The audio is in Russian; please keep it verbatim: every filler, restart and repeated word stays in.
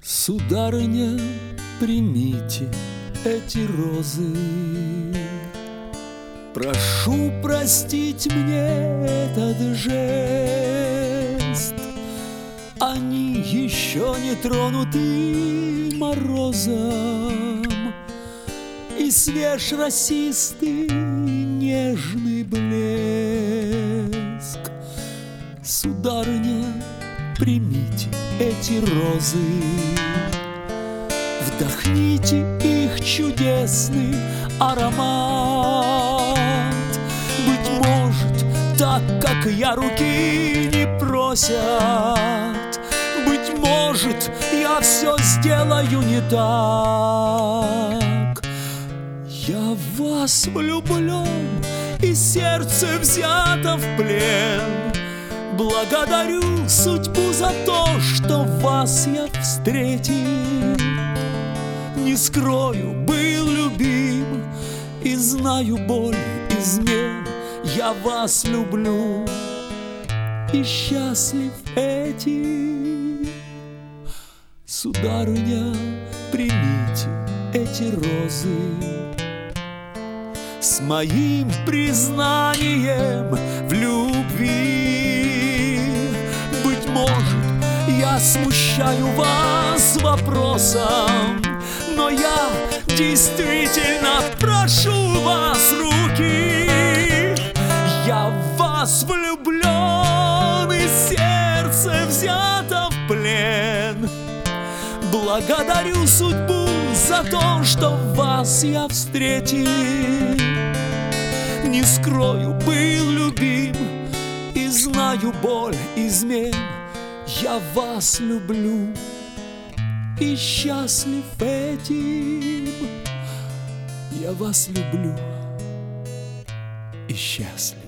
Сударыня, примите эти розы. Прошу простить мне этот жест. Они еще не тронуты морозом, и свеж росистый нежный блеск. Сударыня, примите эти розы, вдохните их чудесный аромат. Быть может, так как я руки не просят, быть может, я все сделаю не так. Я в вас влюблен, и сердце взято в плен. Благодарю судьбу за то, что вас я встретил. Не скрою, был любим и знаю боль измен. Я вас люблю и счастлив этим. Сударыня, примите эти розы с моим признанием в любви. Быть может, я смущаю вас вопросом, но я действительно прошу вас руки. Я в вас влюблен, и сердце взято в плен. Благодарю судьбу за то, что вас я встретил. Не скрою, был любим и знаю боль измен. Я вас люблю и счастлив этим. Я вас люблю и счастлив.